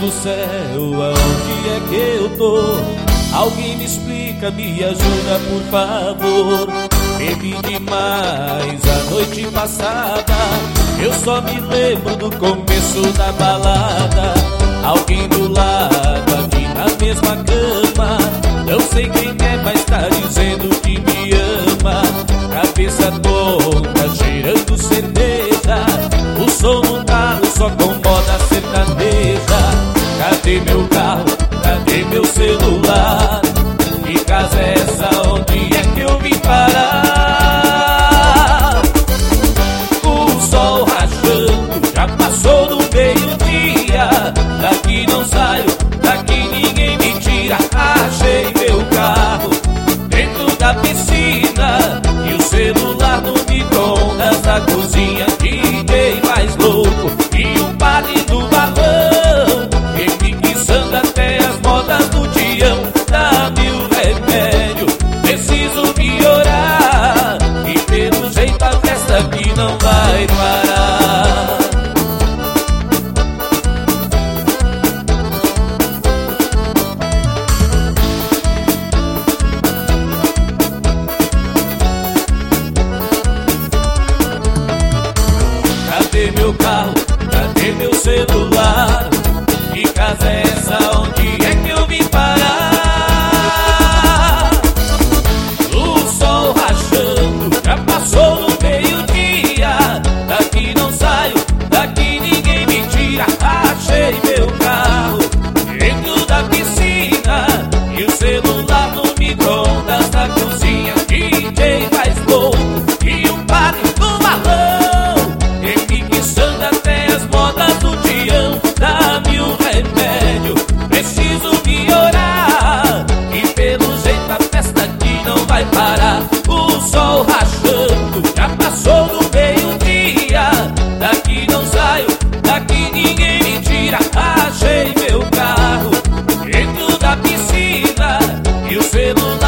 do céu, aonde é que eu tô? Alguém me explica, me ajuda por favor. Bebi demais a noite passada, eu só me lembro do começo da balada. Alguém do lado, aqui na mesma cama, não sei quem é, mas tá dizendo que me ama. Cabeça tonta, cheirando cerveja, o som no carro só com moda sertaneja. Cadê meu carro? Cadê meu celular? Que casa é essa? Onde é que eu vim parar? O sol rachando, já passou do meio-dia. Daqui não saio, daqui ninguém me tira. Achei meu carro dentro da piscina e o celular no micro-ondas da cozinha. DJ mais louco e o padre do balão, remixando até as modas do Tião. Dá-me o remédio, preciso melhorar, e pelo jeito a festa aqui não vai parar. Cadê meu carro? Cadê meu celular? Que casa é essa? Onde é que eu vim parar? O sol rachando, já passou no meio-dia. Daqui não saio, daqui ninguém me tira. Achei meu carro dentro da piscina e o celular no micro-ondas da cozinha. DJ mais louco e o padre do balão, remixando até as modas do Tião. Dá-me o remédio, preciso melhorar, e pelo jeito a festa aqui não vai parar. O sol rachando, já passou do meio-dia. Daqui não saio, daqui ninguém me tira. Achei meu carro dentro da piscina e o celular